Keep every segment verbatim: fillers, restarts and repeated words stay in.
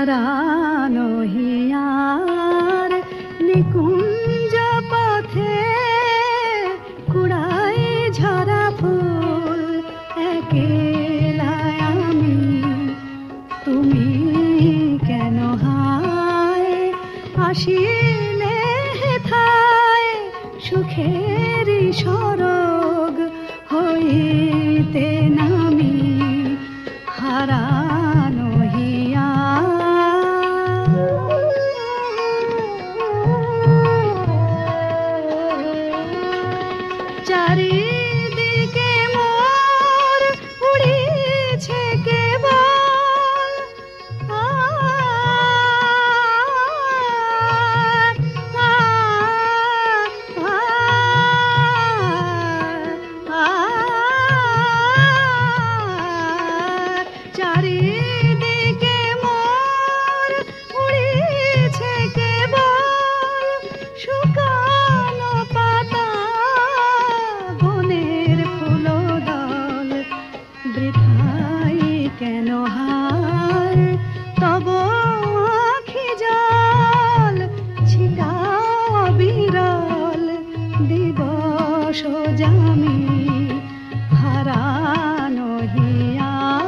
হারানো হিয়ার নিকুঞ্জ পথে কুড়াই ঝরা ফুল একেলায় আমি, তুমি কেন হায় আসিলে হেথায় সুখেরই সরগ হইতে নামি হারানো হিয়া। চারিদিকে মোর উড়িছে কেবল চারিদিকে মোর উড়িছে কেবল শুকানো পাতা বনের ফুলদল, বৃথাই কেন হায় তব আখি জল ছিটাও বিরল দিবস জামি হারানো হিয়া।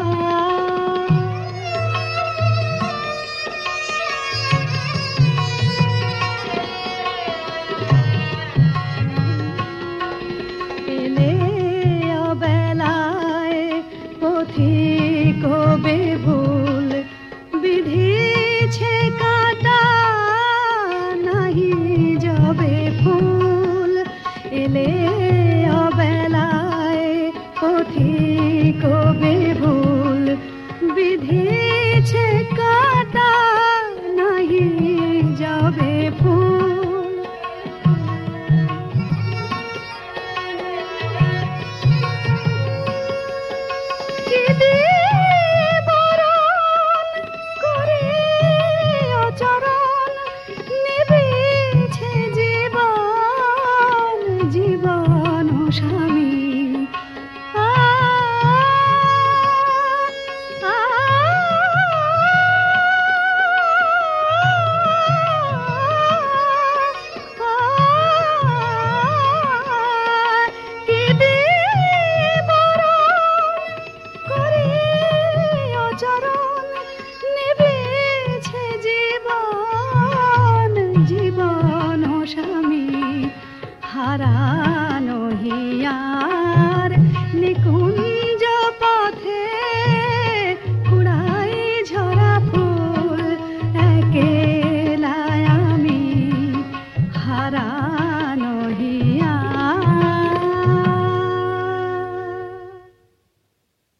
এলে অবেলায় পথিক বেভুল বিধিছে কাটা নাহি যাবে ফুল। এলে অবেলায় পথিক বেভুল বিধিছে কাটা নাহি যাবে ফুল। কি দিয়ে বরণ করে অচরণ নিবিছে জীবন জীবন স্বামী। আ আ কি দিয়ে বরণ করে অচরণ নিবিছে জীবন জীবন স্বামী হারা